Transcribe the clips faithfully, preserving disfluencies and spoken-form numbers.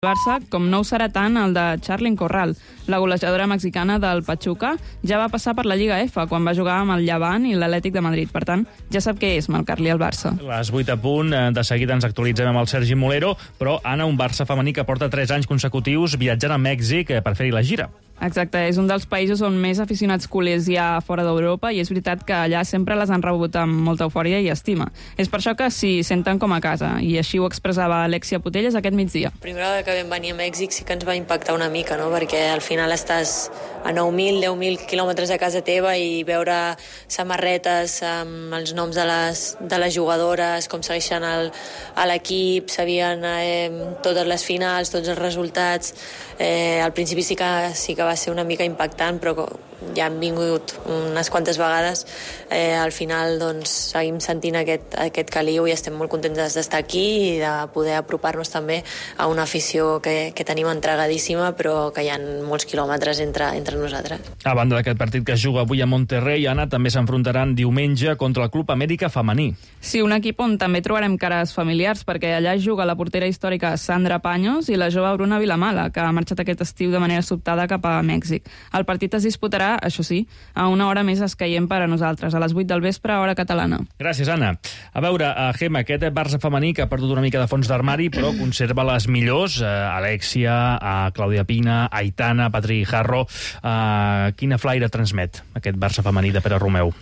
Barça, com no ho serà tant el de Charlyn Corral. La golejadora mexicana del Pachuca ja va passar per la Lliga F quan va jugar amb el Llevant i l'Atlètic de Madrid. Per tant, ja sap què és marcar-li al Barça. Les vuit a punt, de seguida ens actualitzem amb el Sergi Molero, però Anna, un Barça femení que porta tres anys consecutius viatjant a Mèxic per fer-hi la gira. Exacte, és un dels països on més aficionats culers hi ha fora d'Europa i és veritat que allà sempre les han rebut amb molta eufòria i estima. És per això que s'hi senten com a casa, i així ho expressava Alexia Putellas aquest migdia. La primera vegada que vam venir a Mèxic sí que ens va impactar una mica, no? Perquè al final estàs a nou mil, deu mil quilòmetres de casa teva i veure samarretes amb els noms de les, de les jugadores, com segueixen el, a l'equip, sabien eh, totes les finals, tots els resultats. Eh, al principi sí que, sí que va ser una mica impactant, però ja hem vingut unes quantes vegades. Eh, al final doncs, seguim sentint aquest, aquest caliu i estem molt contents d'estar aquí i de poder apropar-nos també a una afició que, que tenim entregadíssima, però que hi ha molts quilòmetres entre, entre nosaltres. A banda d'aquest partit que es juga avui a Monterrey, Anna, també s'enfrontaran diumenge contra el Club Amèrica femení. Sí, un equip on també trobarem cares familiars, perquè allà juga la portera històrica Sandra Paños i la jove Bruna Vilamala, que ha marxat aquest estiu de manera sobtada cap a Mèxic. El partit es disputarà, això sí, a una hora més escaient per a nosaltres, a les vuit del vespre, hora catalana. Gràcies, Anna. A veure, a Gemma, aquest Barça femení que ha perdut una mica de fons d'armari, però conserva les millors, eh, Alexia, eh, Clàudia Pina, Aitana, Patri Guijarro. Eh, quina flaire transmet aquest Barça femení de Pere Romeu?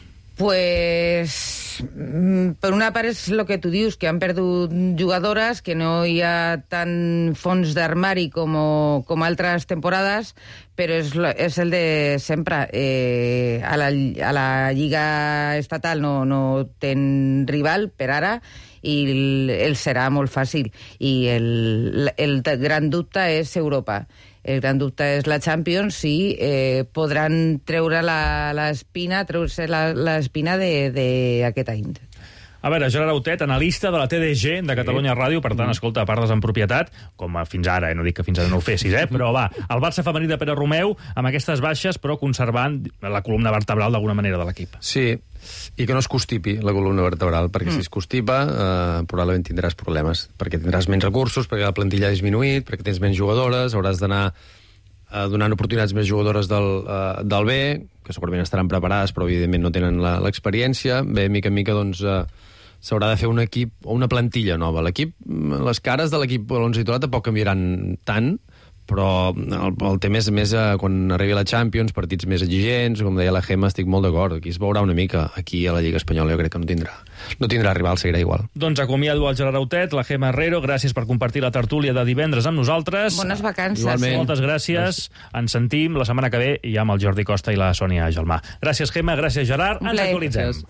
Pues, per una part és el que tu dius, que han perdut jugadores, que no hi ha tant fons d'armari com, com altres temporades, però és, és el de sempre. Eh, a, la, a la Lliga Estatal no, no ten rival per ara, i el, el serà molt fàcil. I el, el gran dubte és Europa. El gran dubte és la Champions, si eh, podran treure l'espina, treure-se l'espina d'aquest any. A veure, Gerard Autet, analista de la T D G de Catalunya Ràdio, per tant, escolta, parles en propietat, com fins ara, eh? No dic que fins ara no ho fessis, eh? Però va, el Barça femení de Pere Romeu, amb aquestes baixes, però conservant la columna vertebral d'alguna manera de l'equip. Sí, i que no es constipi la columna vertebral, perquè mm. si es constipa eh, probablement tindràs problemes, perquè tindràs menys recursos, perquè la plantilla ha disminuït, perquè tens menys jugadores, hauràs d'anar eh, donant oportunitats més jugadores del, eh, del B, que segurament estaran preparades, però evidentment no tenen l'experiència. Bé, mica en mica, doncs, eh, s'haurà de fer un equip o una plantilla nova. L'equip, les cares de l'equip de l'onze titular tampoc canviaran tant, però el, el tema és més eh, quan arribi la Champions, partits més exigents, com deia la Gemma, estic molt d'acord, aquí es veurà una mica, aquí a la Lliga Espanyola jo crec que no tindrà no tindrà rival, seguirà igual. Doncs acomiado el Gerard Autet, la Gemma Herrero, gràcies per compartir la tertúlia de divendres amb nosaltres. Bones vacances. Igualment. Moltes gràcies, ens sentim la setmana que ve ja amb el Jordi Costa i la Sònia Gelmà. Gràcies, Gemma, gràcies, Gerard, ens actualitzem.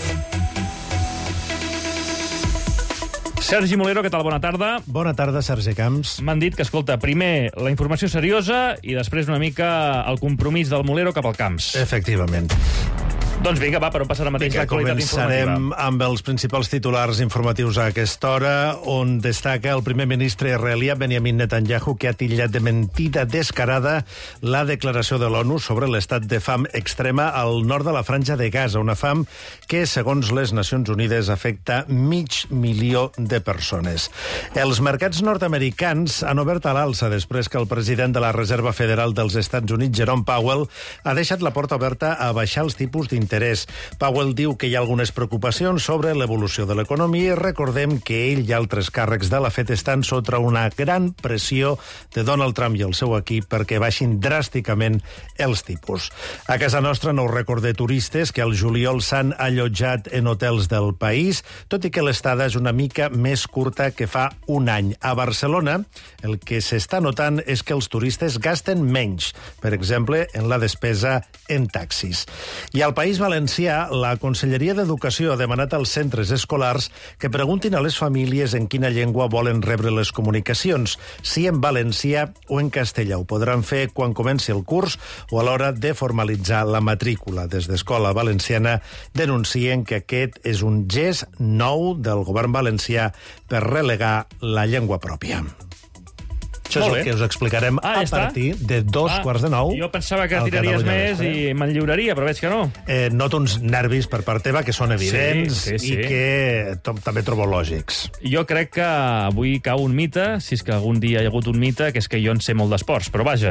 Sergi Molero, què tal? Bona tarda. Bona tarda, Sergi Camps. M'han dit que, escolta, primer la informació seriosa i després una mica el compromís del Molero cap al Camps. Efectivament. Doncs vinga, va, per on passar ara mateix l'actualitat informativa. Començarem amb els principals titulars informatius a aquesta hora, on destaca el primer ministre israelià Benjamin Netanyahu, que ha titllat de mentida descarada la declaració de l'ONU sobre l'estat de fam extrema al nord de la franja de Gaza, una fam que, segons les Nacions Unides, afecta mig milió de persones. Els mercats nord-americans han obert a l'alça després que el president de la Reserva Federal dels Estats Units, Jerome Powell, ha deixat la porta oberta a baixar els tipus d'interès. Powell diu que hi ha algunes preocupacions sobre l'evolució de l'economia i recordem que ell i altres càrrecs de la Fed estan sota una gran pressió de Donald Trump i el seu equip perquè baixin dràsticament els tipus. A casa nostra nou rècord de turistes que al juliol s'han allotjat en hotels del país, tot i que l'estada és una mica més curta que fa un any. A Barcelona, el que s'està notant és que els turistes gasten menys, per exemple, en la despesa en taxis. I al País Valencià, la Conselleria d'Educació ha demanat als centres escolars que preguntin a les famílies en quina llengua volen rebre les comunicacions, si en valencià o en castellà. Ho podran fer quan comenci el curs o a l'hora de formalitzar la matrícula. Des d'Escola Valenciana denuncien que aquest és un gest nou del govern valencià per relegar la llengua pròpia. Això és el que us explicarem ah, ja a partir de dos ah, quarts de nou. Jo pensava que tiraries més i me'n lliuraria, però veig que no. Eh, noto uns nervis per part teva que són evidents sí, sí, sí. i que també trobo lògics. Jo crec que avui cau un mite, si és que algun dia hi ha hagut un mite, que és que jo en sé molt d'esports, però vaja.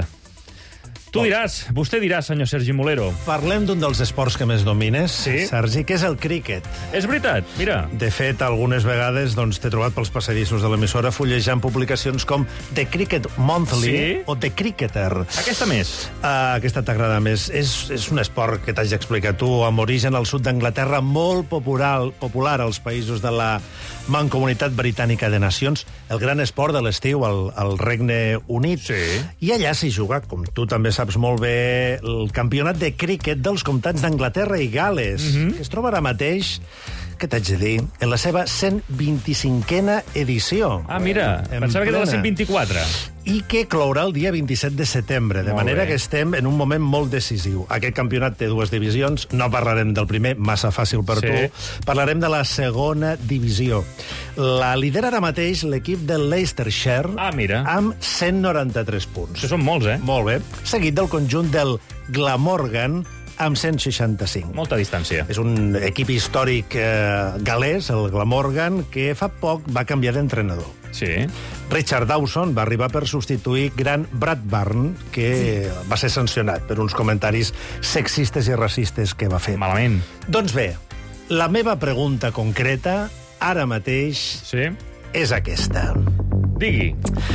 Tu diràs, vostè dirà, senyor Sergi Molero. Parlem d'un dels esports que més domines, sí. Sergi, que és el críquet. És veritat, mira. De fet, algunes vegades doncs, t'he trobat pels passadissos de l'emissora fullejant publicacions com The Cricket Monthly sí? o The Cricketer. Aquesta més. Uh, aquesta t'agrada més. És, és un esport que t'haig d'explicar tu, amb origen al sud d'Anglaterra, molt popular, popular als països de la Mancomunitat Britànica de Nacions, el gran esport de l'estiu al, al Regne Unit. Sí. I allà s'hi juga, com tu també saps molt bé, el campionat de críquet dels comtats d'Anglaterra i Gales, mm-hmm. que es troba ara mateix, què t'haig de dir, en la seva cent vint-i-cinquena edició. Ah, mira, en pensava plena. que era la cent vint-i-quatre. I que clourà el dia vint-i-set de setembre, de molt manera bé. que estem en un moment molt decisiu. Aquest campionat té dues divisions, no parlarem del primer, massa fàcil per sí. tu, parlarem de la segona divisió. La lidera ara mateix l'equip del Leicestershire, ah, mira. amb cent noranta-tres punts. Això són molts, eh? Molt bé. Seguit del conjunt del Glamorgan, amb cent seixanta-cinc. Molta distància. És un equip històric eh, galès, el Glamorgan, que fa poc va canviar d'entrenador. Sí. Richard Dawson va arribar per substituir Grant Bradburn, que sí. va ser sancionat per uns comentaris sexistes i racistes que va fer. Malament. Doncs bé, la meva pregunta concreta, ara mateix, sí. és aquesta. Digui.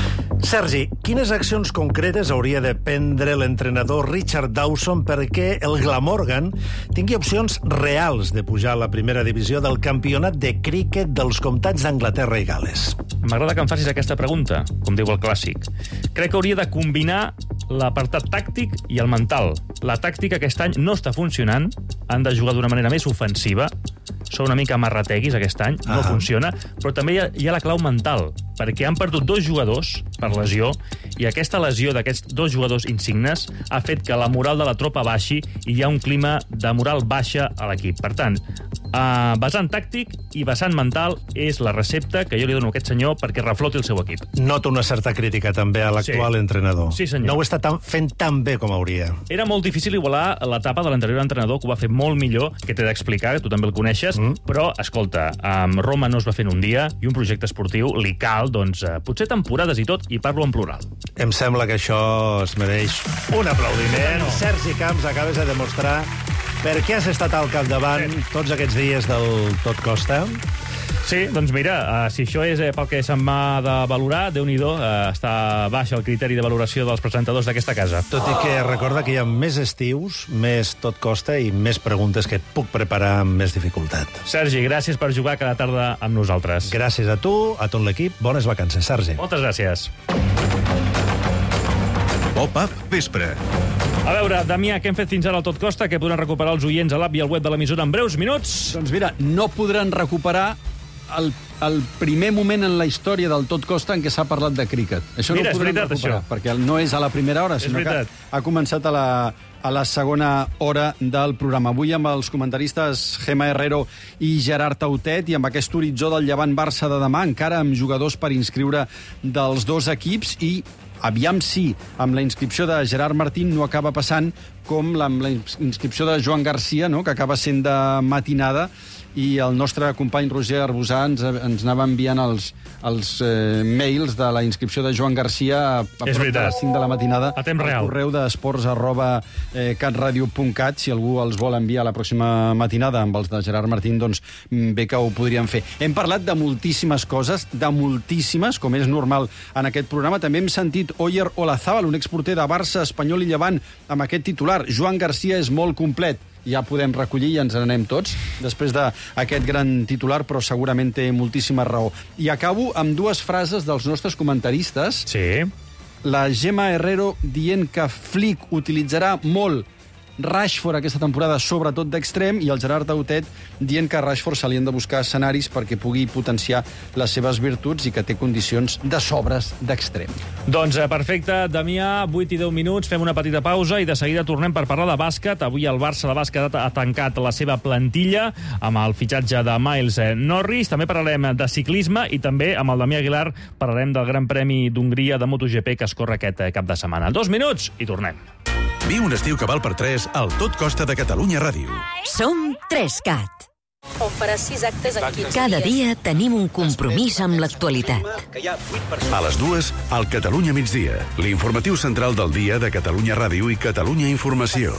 Sergi, quines accions concretes hauria de prendre l'entrenador Richard Dawson perquè el Glamorgan tingui opcions reals de pujar a la primera divisió del campionat de críquet dels comtats d'Anglaterra i Gales? M'agrada que em facis aquesta pregunta, com diu el clàssic. Crec que hauria de combinar l'apartat tàctic i el mental. La tàctica aquest any no està funcionant, han de jugar d'una manera més ofensiva, són una mica marrateguis aquest any, no ah. funciona, però també hi ha, hi ha la clau mental, perquè han perdut dos jugadors per lesió, i aquesta lesió d'aquests dos jugadors insignes ha fet que la moral de la tropa baixi i hi ha un clima de moral baixa a l'equip. Per tant, uh, vessant tàctic i vessant mental és la recepta que jo li dono a aquest senyor perquè refloti el seu equip. Noto una certa crítica també a l'actual sí. entrenador. Sí, senyor. No ho està tan, fent tan bé com hauria. Era molt difícil igualar l'etapa de l'anterior entrenador, que ho va fer molt millor, que t'he d'explicar, que tu també el coneixes, mm. però, escolta, um, Roma no es va fer en un dia, i un projecte esportiu li cal, doncs, uh, potser temporades i tot, i parlo en plural. Em sembla que això es mereix un aplaudiment. No. Sergi Camps, acabes de demostrar per què has estat al capdavant sí. tots aquests dies del Tot Costa. Sí, doncs mira, uh, si això és eh, pel que se'n va de valorar, Déu-n'hi-do, uh, està baix el criteri de valoració dels presentadors d'aquesta casa. Tot i que recorda que hi ha més estius, més Tot Costa i més preguntes que et puc preparar amb més dificultat. Sergi, gràcies per jugar cada tarda amb nosaltres. Gràcies a tu, a tot l'equip. Bones vacances, Sergi. Moltes gràcies. Pop-up Vespre. A veure, Damià, què hem fet fins ara al Tot Costa? Que podran recuperar els oients a l'app i al web de l'emissora en breus minuts? Doncs mira, no podran recuperar el, el primer moment en la història del Tot Costa en què s'ha parlat de críquet. Això Mira, no ho podran veritat, recuperar, això. perquè no és a la primera hora, És sinó veritat. que ha començat a la, a la segona hora del programa. Avui amb els comentaristes Gemma Herrero i Gerard Tautet, i amb aquest horitzó del Llevant-Barça de demà, encara amb jugadors per inscriure dels dos equips, i aviam si amb la inscripció de Gerard Martín no acaba passant com amb la inscripció de Joan Garcia, no?, que acaba sent de matinada, i el nostre company Roger Arbusà ens, ens anava enviant els, els eh, mails de la inscripció de Joan Garcia a, a prop de les cinc de la matinada a temps real. Al correu d'esports arroba eh, catradio punt cat. Si algú els vol enviar la pròxima matinada amb els de Gerard Martín, doncs bé que ho podríem fer. Hem parlat de moltíssimes coses, de moltíssimes, com és normal en aquest programa. També hem sentit Oyer Olazábal, un exporter de Barça, Espanyol i Llevant, amb aquest titular: Joan Garcia és molt complet. Ja podem recollir i ens n'anem tots després d'aquest gran titular, però segurament té moltíssima raó. I acabo amb dues frases dels nostres comentaristes. Sí. La Gemma Herrero dient que Flick utilitzarà molt Rashford aquesta temporada, sobretot d'extrem, i el Gerard Autet dient que a Rashford se li han de buscar escenaris perquè pugui potenciar les seves virtuts i que té condicions de sobres d'extrem. Doncs perfecte, Damià, vuit i deu minuts, fem una petita pausa i de seguida tornem per parlar de bàsquet. Avui el Barça de bàsquet ha tancat la seva plantilla amb el fitxatge de Miles Norris. També parlarem de ciclisme i també amb el Damià Aguilar parlarem del Gran Premi d'Hongria de MotoGP que es corre aquest cap de setmana. Dos minuts i tornem. Viu un estiu que val per tres al Tot Costa de Catalunya Ràdio. Som Trescat. On farà sis actes en quinze Cada dies. dia tenim un compromís amb l'actualitat. A les dues, al Catalunya migdia. L'informatiu central del dia de Catalunya Ràdio i Catalunya Informació.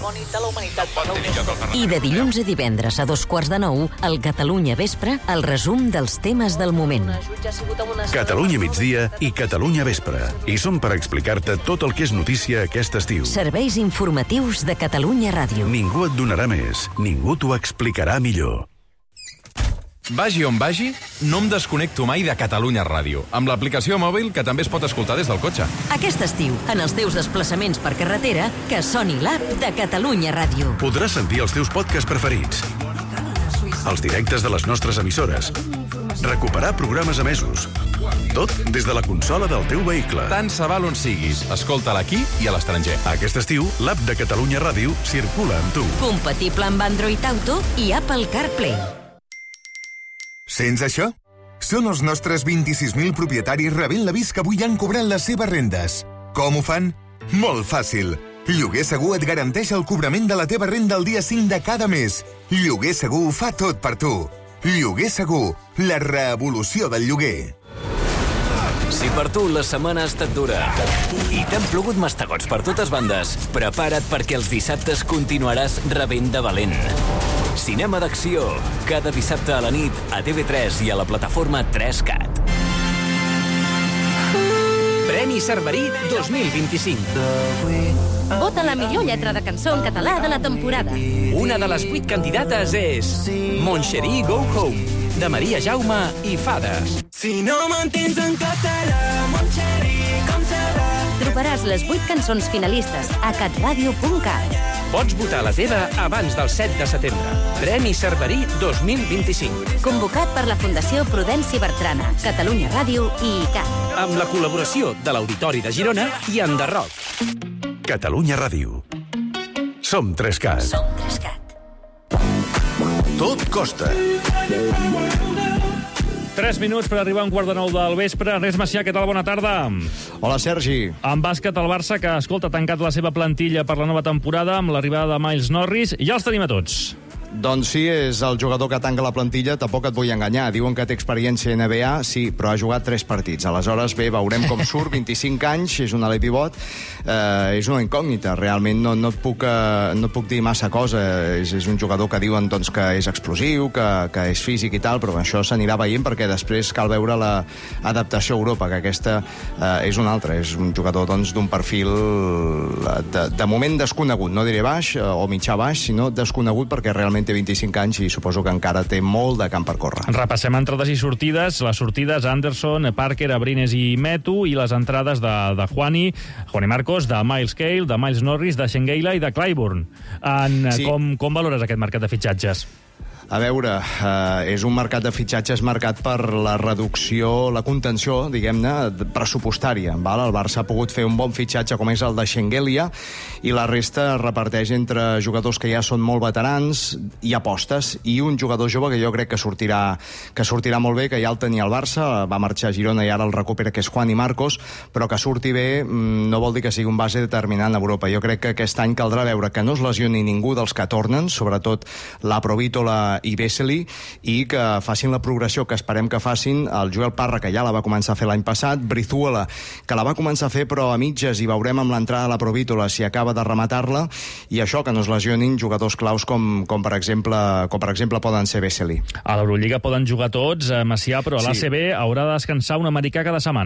I de dilluns a divendres a dos quarts de nou, al Catalunya Vespre, el resum dels temes del moment. Catalunya migdia i Catalunya vespre. I som per explicar-te tot el que és notícia aquest estiu. Serveis informatius de Catalunya Ràdio. Ningú et donarà més. Ningú t'ho explicarà millor. Vagi on vagi, no em desconnecto mai de Catalunya Ràdio, amb l'aplicació mòbil que també es pot escoltar des del cotxe. Aquest estiu, en els teus desplaçaments per carretera, que soni l'app de Catalunya Ràdio. Podràs sentir els teus podcasts preferits, els directes de les nostres emissores, recuperar programes emesos, tot des de la consola del teu vehicle. Tant se val on siguis, escolta-la aquí i a l'estranger. Aquest estiu, l'app de Catalunya Ràdio circula amb tu. Compatible amb Android Auto i Apple CarPlay. Sents això? Són els nostres vint-i-sis mil propietaris rebent l'avís que avui han cobrat les seves rendes. Com ho fan? Molt fàcil. Lloguer Segur et garanteix el cobrament de la teva renda el dia cinc de cada mes. Lloguer Segur fa tot per tu. Lloguer Segur, la revolució del lloguer. Si per tu la setmana ha estat dura i t'han plogut mastegots per totes bandes, prepara't perquè els dissabtes continuaràs rebent de valent. Cinema d'acció, cada dissabte a la nit a T V tres i a la plataforma tres cat. Premi Cerverí dos mil vint-i-cinc. Vota la millor lletra de cançó en català de la temporada. Una de les vuit candidates és Mon Chéri Go Home, de Maria Jaume i Fades. Si no m'entens en català, Mon Chéri, com serà? Trobaràs les vuit cançons finalistes a catradio punt cat. Pots votar la teva abans del set de setembre. Premi Cerverí dos mil vint-i-cinc. Convocat per la Fundació Prudenci Bertrana, Catalunya Ràdio i I C A. Amb la col·laboració de l'Auditori de Girona i Enderroc. Catalunya Ràdio. Som tres cat. Som tres cat. Tot costa. Tres minuts per arribar a un quart de nou del vespre. Ernest Macià, què tal? Bona tarda. Hola, Sergi. En bàsquet, el Barça, que, escolta, ha tancat la seva plantilla per la nova temporada amb l'arribada de Miles Norris. Ja els tenim a tots. Doncs sí, és el jugador que tanca la plantilla, tampoc et vull enganyar. Diuen que té experiència a N B A, sí, però ha jugat tres partits. Aleshores, bé, veurem com surt, vint-i-cinc anys, és un ala pivot, eh, és una incògnita. Realment no, no, et puc, eh, no et puc dir massa cosa. És, és un jugador que diuen doncs, que és explosiu, que, que és físic i tal, però això s'anirà veient perquè després cal veure l'adaptació a Europa, que aquesta eh, és una altra. És un jugador doncs, d'un perfil de, de moment desconegut, no diré baix o mitjà baix, sinó desconegut perquè realment té vint-i-cinc anys i suposo que encara té molt de camp per córrer. Repassem entrades i sortides. Les sortides Anderson, Parker, Abrines i Metu, i les entrades de, de Juani, Juani Marcos, de Miles Cale, de Miles Norris, de Shengeila i de Clyburn. En, sí. com, com valores aquest mercat de fitxatges? A veure, eh, és un mercat de fitxatges marcat per la reducció, la contenció, diguem-ne, pressupostària. Val? El Barça ha pogut fer un bon fitxatge com és el de Shengelia i la resta es reparteix entre jugadors que ja són molt veterans i apostes, i un jugador jove que jo crec que sortirà, que sortirà molt bé, que ja el tenia el Barça, va marxar a Girona i ara el recupera, que és Juani Marcos, però que surti bé no vol dir que sigui un base determinant a Europa. Jo crec que aquest any caldrà veure que no es lesioni ningú dels que tornen, sobretot la Provítola i Vesely, i que facin la progressió que esperem que facin el Joel Parra, que ja la va començar a fer l'any passat, Brizuela, que la va començar a fer però a mitges, i veurem amb l'entrada de la Provítola si acaba de rematar-la, i això, que no es lesionin jugadors claus com, com, per, exemple, com per exemple poden ser Vesely. A l'Eurolliga poden jugar tots, eh, Macià, però a l'A C B sí. haurà de descansar un americà cada setmana.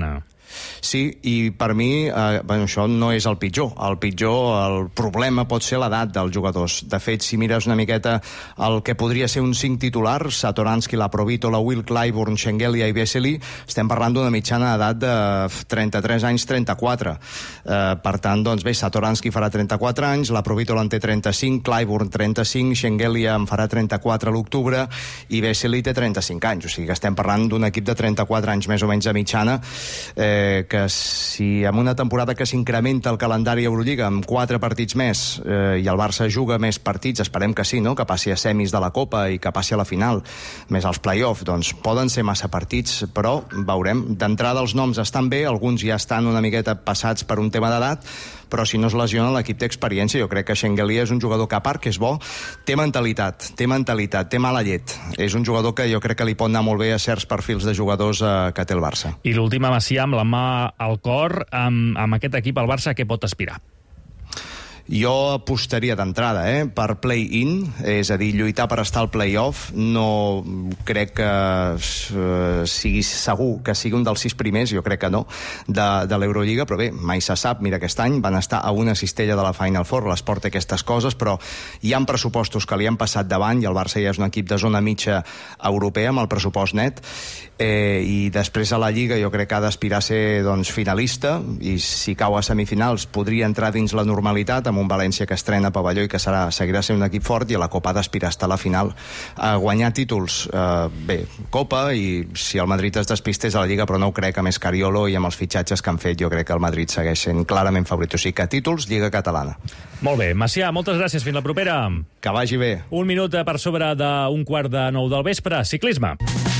Sí, i per mi eh, bueno, això no és el pitjor. El pitjor, el problema pot ser l'edat dels jugadors. De fet, si mires una miqueta el que podria ser un cinc titular, Satoransky, Laprovitola, Will Clyburn, Shengelia i Vesely, estem parlant d'una mitjana d'edat de trenta-tres anys, trenta-quatre. Eh, per tant, doncs bé, Satoransky farà trenta-quatre anys, Laprovitola en té trenta-cinc, Clyburn trenta-cinc, Shengelia en farà trenta-quatre a l'octubre i Vesely té trenta-cinc anys. O sigui que estem parlant d'un equip de trenta-quatre anys més o menys de mitjana, eh, que si en una temporada que s'incrementa el calendari Eurolliga amb quatre partits més eh, i el Barça juga més partits, esperem que sí, no? Que passi a semis de la Copa i que passi a la final, més als play-off, doncs poden ser massa partits, però veurem. D'entrada els noms estan bé, alguns ja estan una miqueta passats per un tema d'edat, però si no es lesiona l'equip té experiència. Jo crec que Shengelia és un jugador que, a part que és bo, té mentalitat, té mentalitat, té mala llet. És un jugador que jo crec que li pot anar molt bé a certs perfils de jugadors eh, que té el Barça. I l'última, Macià, amb la mà al cor, amb, amb aquest equip, el Barça, què pot aspirar? Jo apostaria d'entrada eh, per play-in, és a dir, lluitar per estar al play-off. No crec que eh, sigui segur que sigui un dels sis primers, jo crec que no, de, de l'Eurolliga, però bé, mai se sap. Mira, aquest any van estar a una cistella de la Final Four, l'esport té aquestes coses, però hi ha pressupostos que li han passat davant i el Barça ja és un equip de zona mitja europea amb el pressupost net, eh, i després a la Lliga jo crec que ha d'aspirar a ser doncs, finalista, i si cau a semifinals podria entrar dins la normalitat, amb un València que estrena pavelló i que serà, seguirà sent un equip fort, i a la Copa ha d'aspirar a estar a la final. A guanyar títols, eh, bé, Copa, i si el Madrid es despistés a la Lliga, però no ho crec, amb Escariolo i amb els fitxatges que han fet, jo crec que el Madrid segueix sent clarament favorit. O sigui que títols, Lliga Catalana. Molt bé. Macià, moltes gràcies. Fins la propera. Que vagi bé. Un minut per sobre d'un quart de nou del vespre. Ciclisme.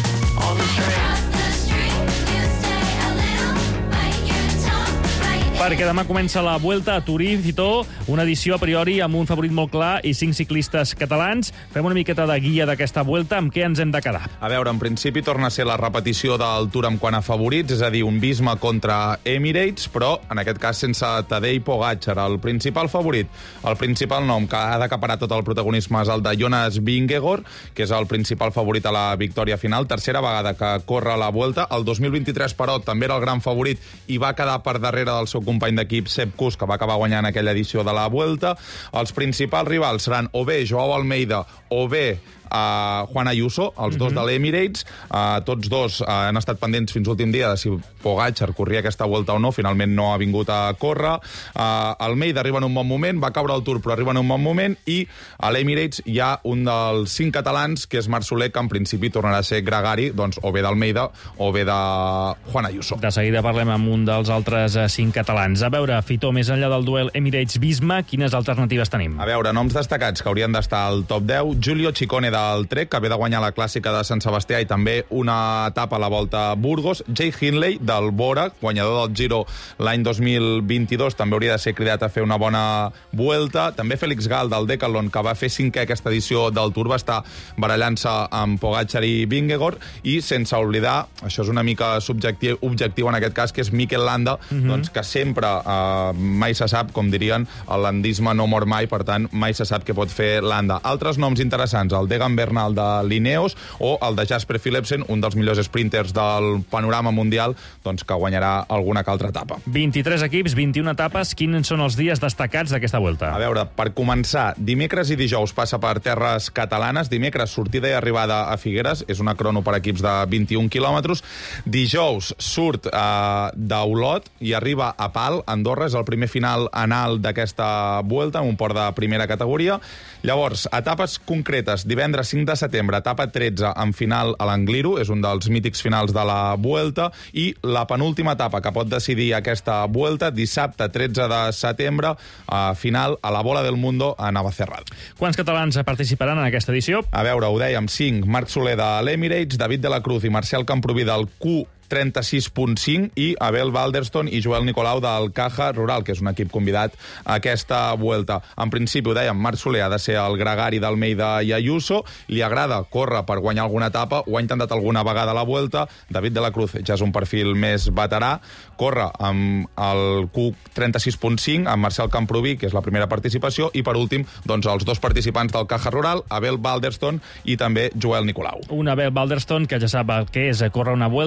Perquè demà comença la Vuelta a Turí, Fitó, una edició a priori amb un favorit molt clar i cinc ciclistes catalans. Fem una miqueta de guia d'aquesta Vuelta, amb què ens hem de quedar? A veure, en principi torna a ser la repetició del Tour en quant a favorits, és a dir, un Visma contra Emirates, però en aquest cas sense Tadej Pogačar, el principal favorit. El principal nom que ha d'acaparar tot el protagonisme és el de Jonas Vingegaard, que és el principal favorit a la victòria final, tercera vegada que corre la Vuelta. El dos mil vint-i-tres, però, també era el gran favorit i va quedar per darrere del seu company d'equip Sepp Kuss, que va acabar guanyant aquella edició de la Vuelta. Els principals rivals seran o bé Joao Almeida o bé a Juan Ayuso, els dos mm -hmm. de l'Emirates. Uh, tots dos uh, han estat pendents fins l'últim dia de si Pogačar corria aquesta Vuelta o no. Finalment no ha vingut a córrer. Uh, Almeida arriba en un bon moment, va caure al Tour però arriba en un bon moment, i a l'Emirates hi ha un dels cinc catalans, que és Marc Soler, que en principi tornarà a ser gregari, doncs o bé d'Almeida o bé de Juan Ayuso. De seguida parlem amb un dels altres uh, cinc catalans. A veure, Fitó, més enllà del duel Emirates-Visma, quines alternatives tenim? A veure, noms destacats que haurien d'estar al top deu. Julio Ciccone del Trek, que ve de guanyar la clàssica de Sant Sebastià i també una etapa a la Volta a Burgos. Jay Hindley, del Bora, guanyador del Giro l'any dos mil vint-i-dos, també hauria de ser cridat a fer una bona Vuelta. També Félix Gal, del Decathlon, que va fer cinquè aquesta edició del Tour, va estar barallant-se amb Pogačar i Vingegaard. I sense oblidar, això és una mica subjectiu, objectiu en aquest cas, que és Mikel Landa, mm-hmm. doncs, que sempre, eh, mai se sap, com dirien, el landisme no mor mai, per tant, mai se sap què pot fer Landa. Altres noms interessants, el Degan Bernal de l'Ineos o el de Jasper Philipsen, un dels millors sprinters del panorama mundial, doncs que guanyarà alguna que altra etapa. vint-i-tres equips, vint-i-una etapes. Quins són els dies destacats d'aquesta Vuelta? A veure, per començar, dimecres i dijous passa per terres catalanes. Dimecres, sortida i arribada a Figueres, és una crono per equips de vint-i-un quilòmetres. Dijous surt eh, d'Olot i arriba a Pal, Andorra, és el primer final anal d'aquesta Vuelta, en un port de primera categoria. Llavors, etapes concretes, divendres cinc de setembre, etapa tretze, en final a l'Angliru, és un dels mítics finals de la Vuelta, i la penúltima etapa que pot decidir aquesta Vuelta, dissabte tretze de setembre, a final a la Bola del Mundo a Navacerrada. Quants catalans participaran en aquesta edició? A veure, ho dèiem, cinc. Marc Soler de l'Emirates, David de la Cruz i Marcial Camproví del Q trenta-sis punt cinc i Abel Balderston i Joel Nicolau del Caja Rural, que és un equip convidat a aquesta Vuelta. En principi, ho dèiem, Marc Soler ha de ser el gregari d'Almeida i Ayuso, li agrada córrer per guanyar alguna etapa, ho ha intentat alguna vegada a la Vuelta. David de la Cruz ja és un perfil més veterà, corre amb el Q trenta-sis punt cinc, amb Marcial Camproví, que és la primera participació, i per últim, doncs, els dos participants del Caja Rural, Abel Balderston i també Joel Nicolau. Un Abel Balderston que ja sap el que és córrer una Vuelta i aquí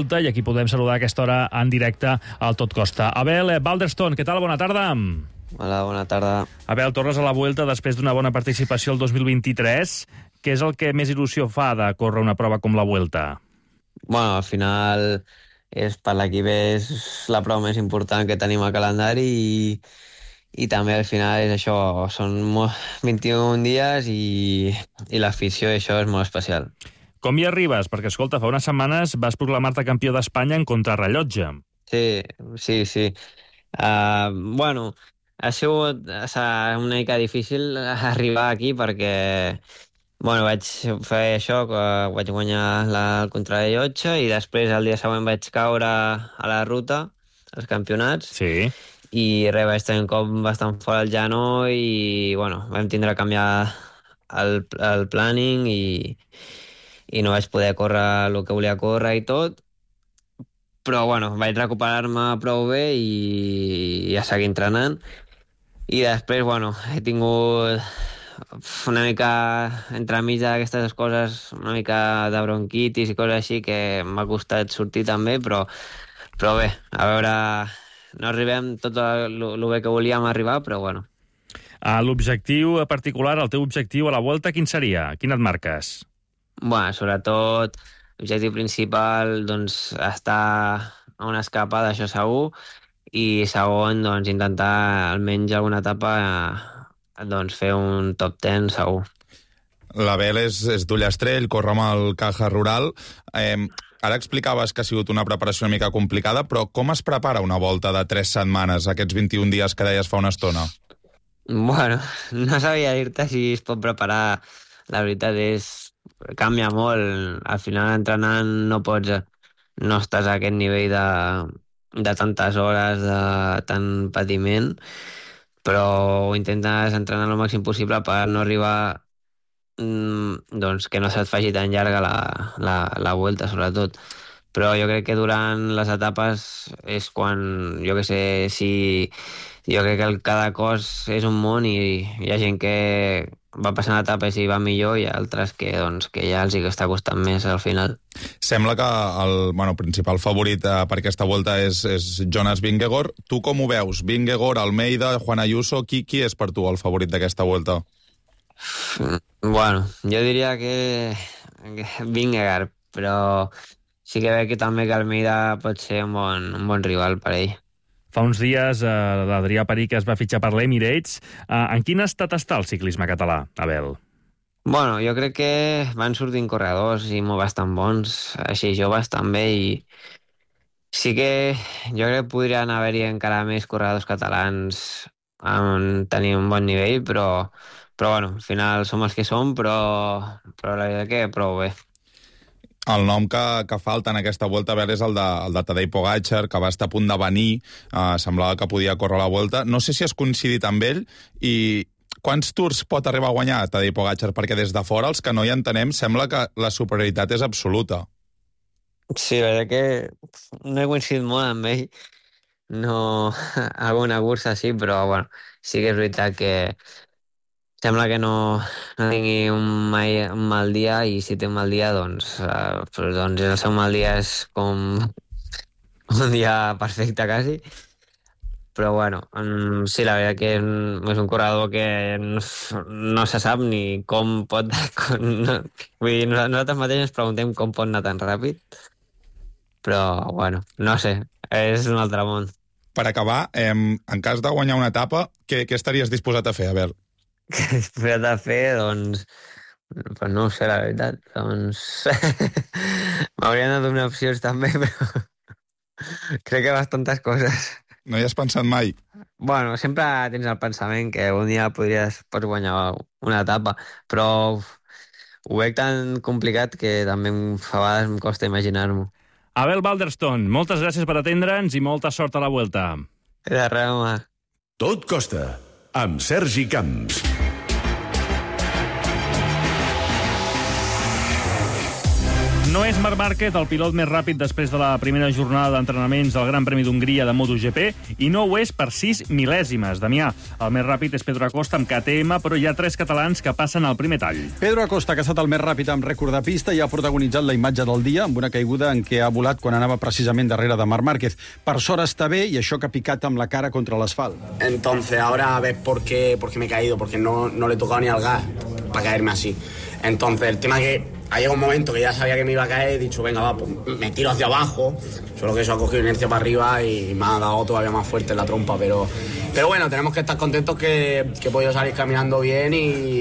podem saludar a aquesta hora en directe al Tot Costa. Abel Balderston, què tal? Bona tarda. Hola, bona tarda. Abel, tornes a la Vuelta després d'una bona participació el dos mil vint-i-tres. Què és el que més il·lusió fa de córrer una prova com la Vuelta? Bueno, al final és per l'equip és la prova més important que tenim al calendari i, i també al final és això, són vint-i-un dies i, i l'afició i això és molt especial. Com hi arribes? Perquè, escolta, fa unes setmanes vas proclamar-te campió d'Espanya en contrarrellotge. Sí, sí, sí. Uh, bueno, ha sigut una mica difícil arribar aquí perquè bueno, vaig fer això, que vaig guanyar la, el contrarrellotge i després el dia següent vaig caure a la ruta, als campionats. Sí. I res, vaig tenir un cop bastant fort al genoll i, bueno, vam tindre que canviar el, el planning i, i no vaig poder córrer el que volia córrer i tot. Però, bueno, vaig recuperar-me prou bé i, i a seguir entrenant. I després, bueno, he tingut una mica entremig d'aquestes coses, una mica de bronquitis i coses així que m'ha costat sortir també, però, però bé, a veure, no arribem tot el, el bé que volíem arribar, però bueno. L'objectiu particular, el teu objectiu a la Vuelta, quin seria? Quin et marques? Bueno, sobretot, l'objectiu principal, doncs, estar a una escapada, això segur, i segon, doncs, intentar almenys alguna etapa doncs fer un top deu segur. L'Abel és, és d'Ullastrell, corre amb el Caja Rural. Eh, ara explicaves que ha sigut una preparació una mica complicada, però com es prepara una volta de tres setmanes, aquests vint-i-un dies que deies fa una estona? Bueno, no sabia dir-te si es pot preparar. La veritat és... canvia molt. Al final, entrenant, no pots... no estàs a aquest nivell de, de tantes hores, de tant patiment, però intentes entrenar el màxim possible per no arribar doncs que no se't faci tan llarga la, la, la Vuelta, sobretot. Però jo crec que durant les etapes és quan, jo que sé, si jo crec que el, cada cos és un món i hi ha gent que va passant etapes i va millor i altres que, doncs, que ja els hi està costant més al final. Sembla que el bueno, principal favorit eh, per aquesta volta és, és Jonas Vingegaard. Tu com ho veus? Vingegaard, Almeida, Juan Ayuso, qui, qui és per tu el favorit d'aquesta volta? Bueno, jo diria que, que Vingegaard, però sí que veig que també que Almeida pot ser un bon, un bon rival per ell. Fa uns dies eh, l'Adrià Parí es va fitxar per l'Emirates. Eh, en quin estat està el ciclisme català, Abel? Bueno, jo crec que van sortint corredors i molt bastant bons, així joves també, i sí que jo crec que podrien haver-hi encara més corredors catalans en tenir un bon nivell, però, però bueno, al final som els que som, però, però la veritat que prou bé. El nom que, que falta en aquesta Volta, Abel, és el de, el de Tadej Pogačar, que va estar a punt de venir, eh, semblava que podia córrer la Volta. No sé si has coincidit amb ell i quants tours pot arribar a guanyar Tadej Pogačar? Perquè des de fora, els que no hi entenem, sembla que la superioritat és absoluta. Sí, la veritat que no he coincidit molt amb ell. No, alguna cursa sí, però bueno, sí que és veritat que sembla que no, no tingui un, mai, un mal dia, i si té un mal dia, doncs, eh, doncs el seu mal dia és com un dia perfecte, quasi. Però, bueno, sí, la veritat que és un, és un corredor que no, no se sap ni com pot... No, vull dir, nosaltres mateixos ens preguntem com pot anar tan ràpid, però, bueno, no sé, és un altre món. Per acabar, eh, en cas de guanyar una etapa, què, què estaries disposat a fer, Abel? Que després de fer, doncs, pues no ho sé, la veritat, doncs, m'haurien de donar opcions també, però crec que bastantes coses. No hi has pensat mai? Bueno, sempre tens el pensament que un dia podries, pots guanyar una etapa, però ho veig tan complicat que també a vegades em costa imaginar-m'ho. Abel Balderston, moltes gràcies per atendre'ns i molta sort a la Vuelta. De res, home. Tot Costa, amb Sergi Camps. No és Marc Márquez el pilot més ràpid després de la primera jornada d'entrenaments del Gran Premi d'Hongria de MotoGP i no ho és per sis mil·lèsimes. Damià, el més ràpid és Pedro Acosta amb K T M, però hi ha tres catalans que passen al primer tall. Pedro Acosta, que ha estat el més ràpid amb rècord de pista, i ha protagonitzat la imatge del dia amb una caiguda en què ha volat quan anava precisament darrere de Marc Márquez. Per sort està bé i això que ha picat amb la cara contra l'asfalt. Entonces ahora ves por qué, por qué me he caído, porque no, no le he tocado ni al gas para caerme así. Entonces el tema que ha llegado un momento que ya sabía que me iba a caer, he dicho, venga, va, pues me tiro hacia abajo, solo que eso ha cogido inercia para arriba y me ha dado todavía más fuerte en la trompa, pero, pero bueno, tenemos que estar contentos que, que he podido salir caminando bien y,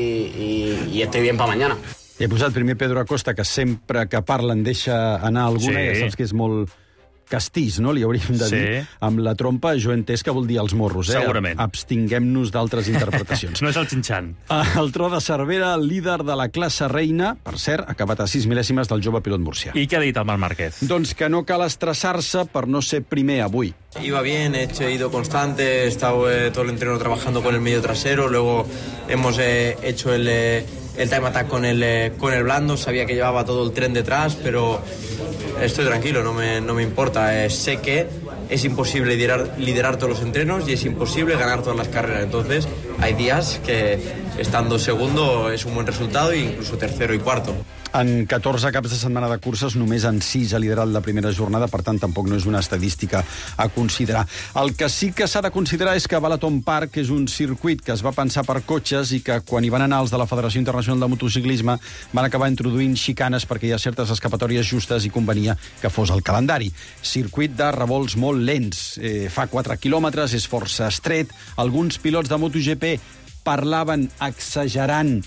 y, y estoy bien para mañana. He posat primer Pedro Acosta, que sempre que parlen deixa anar alguna, sí. Ja saps que és molt castís, no?, li hauríem de dir. Sí. Amb la trompa, jo he entès que vol dir els morros, eh? Segurament. Abstinguem-nos d'altres interpretacions. No és el xinxan. El tro de Cervera, el líder de la classe reina, per cert, ha acabat a sis mil·lèsimes del jove pilot murcià. I què ha dit el Marc Márquez? Doncs que no cal estressar-se per no ser primer avui. Iba bien, he, hecho, he ido constante, he estado eh, todo el entreno trabajando con el medio trasero, luego hemos eh, hecho el, eh, el time attack con el, eh, con el blando, sabía que llevaba todo el tren detrás, pero estoy tranquilo, no me, no me importa. Eh, sé que es imposible liderar, liderar todos los entrenos y es imposible ganar todas las carreras, entonces hay días que estando segundo es un buen resultado e incluso tercero y cuarto. En catorze caps de setmana de curses, només en sis ha liderat la primera jornada, per tant, tampoc no és una estadística a considerar. El que sí que s'ha de considerar és que Balaton Park és un circuit que es va pensar per cotxes i que, quan hi van anar els de la Federació Internacional de Motociclisme, van acabar introduint xicanes perquè hi ha certes escapatòries justes i convenia que fos el calendari. Circuit de revolts molt lents. Eh, fa quatre quilòmetres, és força estret. Alguns pilots de MotoGP parlaven exagerant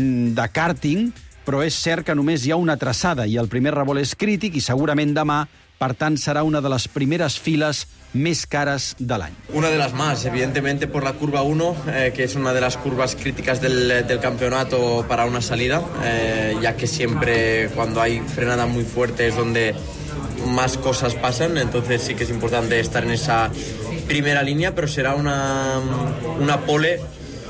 de karting, però és cert que només hi ha una traçada i el primer revolt és crític i segurament demà, per tant, serà una de les primeres files més cares de l'any. Una de las más, evidentemente por la curva uno, eh, que es una de las curvas críticas del, del campeonato para una salida, eh, ya que siempre cuando hay frenada muy fuerte es donde más cosas pasan, entonces sí que es importante estar en esa primera línea, pero será una, una pole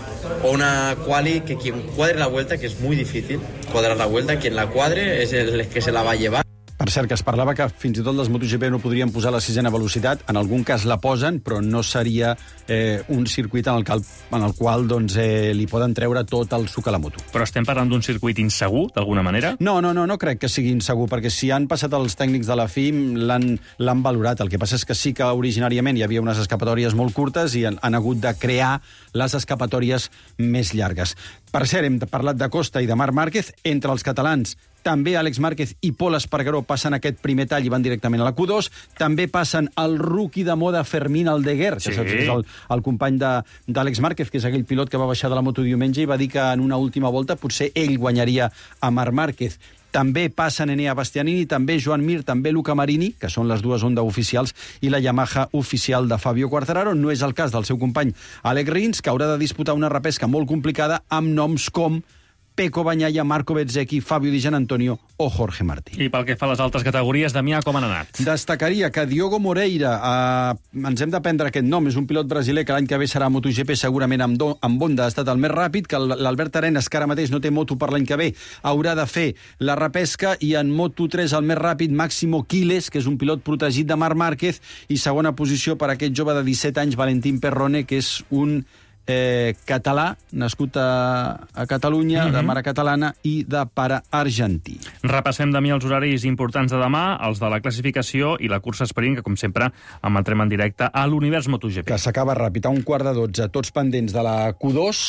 o una quali que quien cuadre la vuelta, que es muy difícil cuadrar la vuelta, quien la cuadre es el que se la va a llevar. Per cert, que es parlava que fins i tot les MotoGP no podrien posar la sisena velocitat, en algun cas la posen, però no seria eh, un circuit en el, cal, en el qual doncs, eh, li poden treure tot el suc a la moto. Però estem parlant d'un circuit insegur, d'alguna manera? No, no, no, no crec que sigui insegur, perquè si han passat els tècnics de la F I M l'han valorat. El que passa és que sí que originàriament hi havia unes escapatòries molt curtes i han, han hagut de crear les escapatòries més llargues. Per cert, hem parlat de Costa i de Marc Márquez. Entre els catalans, també Àlex Márquez i Pol Espargaró passen aquest primer tall i van directament a la Q dos. També passen el rookie de moda Fermín Aldeguer, que sí. És el, el company d'Àlex Márquez, que és aquell pilot que va baixar de la moto diumenge i va dir que en una última volta potser ell guanyaria a Marc Márquez. També passen Enea Bastianini, també Joan Mir, també Luca Marini, que són les dues Honda oficials, i la Yamaha oficial de Fabio Quartararo. No és el cas del seu company Alec Rins, que haurà de disputar una repesca molt complicada amb noms com Pecco Bagnaia, Marco Bezzecchi, Fabio Di Gianantonio o Jorge Martí. I pel que fa a les altres categories, Damià, com han anat? Destacaria que Diogo Moreira, eh, ens hem de prendre aquest nom, és un pilot brasiler que l'any que ve serà a MotoGP segurament amb, do, amb Honda, ha estat el més ràpid, que l'Albert Arenas, que ara mateix no té moto per l'any que ve, haurà de fer la repesca, i en Moto tres el més ràpid, Máximo Quiles, que és un pilot protegit de Marc Márquez, i segona posició per aquest jove de disset anys, Valentín Perrone, que és un Eh, català, nascut a, a Catalunya, mm-hmm. de mare catalana i de pare argentí. Repassem, Damià, els horaris importants de demà, els de la classificació i la cursa sprint, que, com sempre, emetrem en directe a l'Univers MotoGP. Que s'acaba ràpid, a un quart de dotze, tots pendents de la Q dos,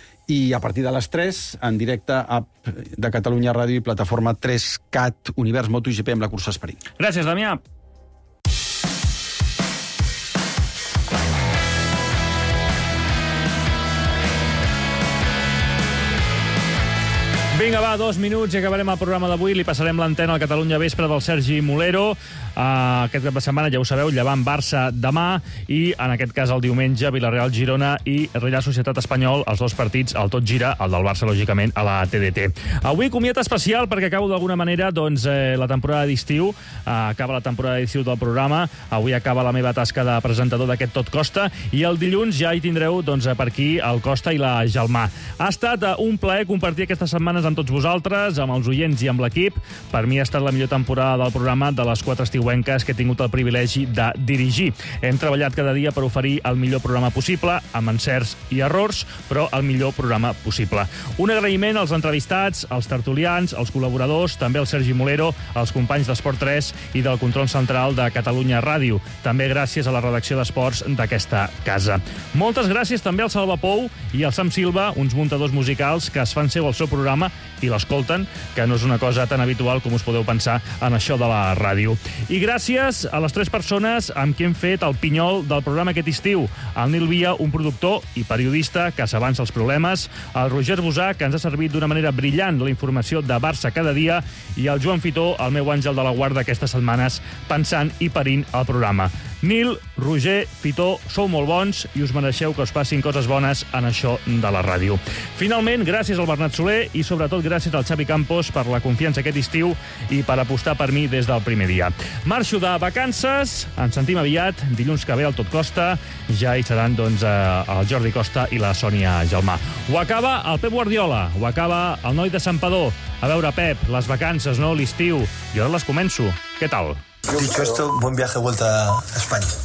i a partir de les tres, en directe, app de Catalunya Ràdio i plataforma tres cat Univers MotoGP amb la cursa sprint. Gràcies, Damià. Vinga, va, dos minuts i acabarem el programa d'avui. Li passarem l'antena al Catalunya Vespre del Sergi Molero. Uh, aquest cap de setmana, ja ho sabeu, Llevant Barça demà i, en aquest cas, el diumenge, Villarreal Girona i Reial Societat Espanyol, els dos partits, el tot gira, el del Barça, lògicament, a la T D T. Avui, comiat especial, perquè acabo d'alguna manera doncs, eh, la temporada d'estiu. Uh, acaba la temporada d'estiu del programa. Avui acaba la meva tasca de presentador d'aquest Tot Costa i el dilluns ja hi tindreu doncs, per aquí el Costa i la Gelmà. Ha estat uh, un plaer compartir aquestes setmanes amb amb tots vosaltres, amb els oients i amb l'equip. Per mi ha estat la millor temporada del programa de les quatre estiuenques que he tingut el privilegi de dirigir. Hem treballat cada dia per oferir el millor programa possible, amb encerts i errors, però el millor programa possible. Un agraïment als entrevistats, als tertulians, als col·laboradors, també al Sergi Molero, als companys d'Esport tres i del control central de Catalunya Ràdio. També gràcies a la redacció d'esports d'aquesta casa. Moltes gràcies també al Salva Pou i al Sam Silva, uns muntadors musicals que es fan seu el seu programa i l'escolten, que no és una cosa tan habitual com us podeu pensar en això de la ràdio. I gràcies a les tres persones amb qui hem fet el pinyol del programa aquest estiu. El Nil Via, un productor i periodista que s'avança els problemes, el Roger Bosà, que ens ha servit d'una manera brillant la informació de Barça cada dia, i el Joan Fitó, el meu àngel de la guarda aquestes setmanes, pensant i parint el programa. Nil, Roger, Fitó, sou molt bons i us mereixeu que us passin coses bones en això de la ràdio. Finalment, gràcies al Bernat Soler i sobretot gràcies al Xavi Campos per la confiança aquest estiu i per apostar per mi des del primer dia. Marxo de vacances, ens sentim aviat, dilluns que ve al Tot Costa, ja hi seran doncs, el Jordi Costa i la Sònia Gelmà. Ho acaba el Pep Guardiola, ho acaba el noi de Santpedor. A veure, Pep, les vacances, no? L'estiu. Jo ara les començo. Què tal? Dicho esto, buen viaje de vuelta a España.